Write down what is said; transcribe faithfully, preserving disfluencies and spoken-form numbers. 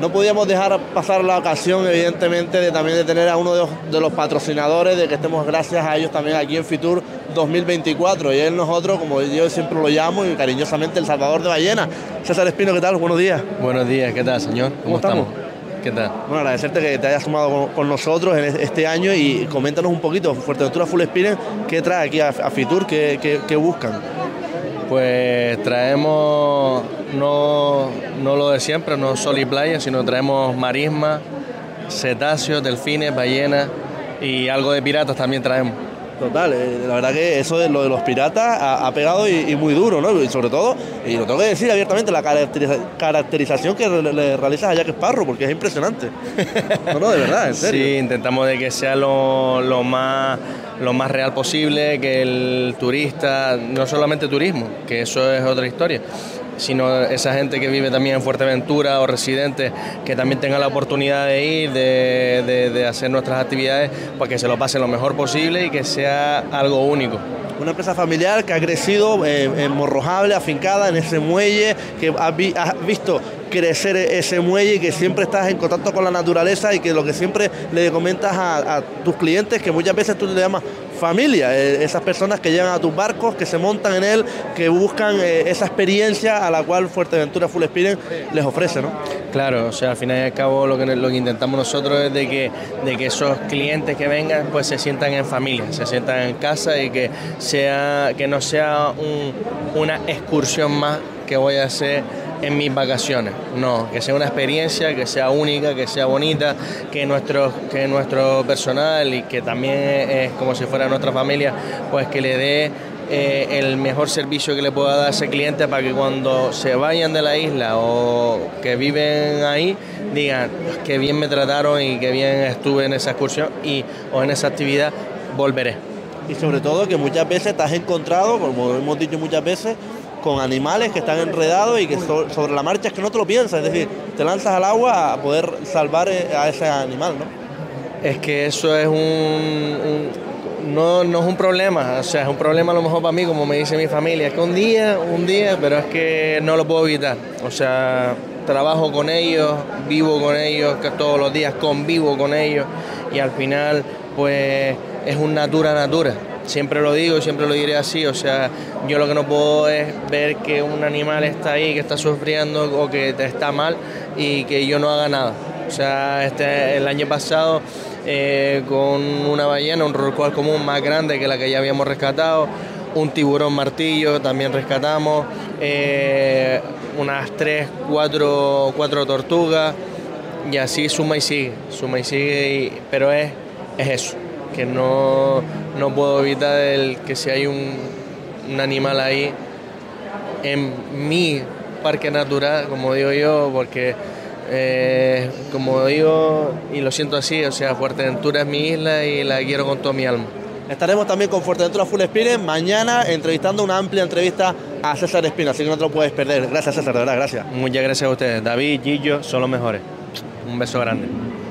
no podíamos dejar pasar la ocasión, evidentemente, de también de tener a uno de los, de los patrocinadores, de que estemos gracias a ellos también aquí en Fitur dos mil veinticuatro. Y él nosotros, como yo siempre lo llamo, y cariñosamente el Salvador de Ballena. César Espino, ¿qué tal? Buenos días. Buenos días, ¿qué tal, señor? ¿Cómo, ¿Cómo estamos? estamos? ¿Qué tal? Bueno, agradecerte que te hayas sumado con, con nosotros en este año y coméntanos un poquito, Fuerteventura Full Experience, ¿qué trae aquí a, a Fitur? ¿Qué, qué, qué buscan? Pues traemos no, no lo de siempre, no sol y playa, sino traemos marisma, cetáceos, delfines, ballenas y algo de piratas también traemos. Total, eh, la verdad que eso de lo de los piratas ha, ha pegado y, y muy duro, ¿no? Y sobre todo, y lo tengo que decir abiertamente, la caracteriza, caracterización que le, le realizas a Jack Sparrow, porque es impresionante. No, no, de verdad, en serio. Sí, intentamos de que sea lo, lo más lo más real posible, que el turista, no solamente turismo, que eso es otra historia, sino esa gente que vive también en Fuerteventura o residentes que también tengan la oportunidad de ir, de, de, de hacer nuestras actividades, pues que se lo pasen lo mejor posible y que sea algo único. Una empresa familiar que ha crecido eh, en Morrojable, afincada en ese muelle, que has vi, ha visto crecer ese muelle y que siempre estás en contacto con la naturaleza y que lo que siempre le comentas a, a tus clientes, que muchas veces tú le llamas familia, eh, esas personas que llegan a tus barcos, que se montan en él, que buscan eh, esa experiencia a la cual Fuerteventura Full Experience les ofrece, ¿no? Claro, o sea, al final y al cabo lo que, lo que intentamos nosotros es de que, de que esos clientes que vengan pues se sientan en familia, se sientan en casa y que, sea, que no sea un, una excursión más que voy a hacer en mis vacaciones, no, que sea una experiencia, que sea única, que sea bonita, que nuestro, que nuestro personal y que también es como si fuera nuestra familia, pues que le dé eh, el mejor servicio que le pueda dar a ese cliente para que cuando se vayan de la isla o que viven ahí, digan qué bien me trataron y qué bien estuve en esa excursión y, o en esa actividad, volveré. Y sobre todo que muchas veces te has encontrado, como hemos dicho muchas veces, con animales que están enredados y que so, sobre la marcha es que no te lo piensas, es decir, te lanzas al agua a poder salvar a ese animal, ¿no? Es que eso es un, un no, no es un problema, o sea, es un problema a lo mejor para mí, como me dice mi familia, es que un día, un día, pero es que no lo puedo evitar, o sea, trabajo con ellos, vivo con ellos, que todos los días convivo con ellos y al final, pues, es un natura natura. Siempre lo digo y siempre lo diré así, o sea, yo lo que no puedo es ver que un animal está ahí, que está sufriendo o que está mal y que yo no haga nada. O sea, este, el año pasado eh, con una ballena, un rorcual común más grande que la que ya habíamos rescatado, un tiburón martillo también rescatamos, eh, unas tres, cuatro, cuatro tortugas y así suma y sigue, suma y sigue, y, pero es, es eso. Que no, no puedo evitar el que si hay un, un animal ahí en mi parque natural, como digo yo, porque eh, como digo y lo siento así, o sea, Fuerteventura es mi isla y la quiero con toda mi alma. Estaremos también con Fuerteventura Full Experience mañana entrevistando una amplia entrevista a César Espino, así que no te lo puedes perder. Gracias, César, de verdad, gracias. Muchas gracias a ustedes. David, Gillo, son los mejores. Un beso grande.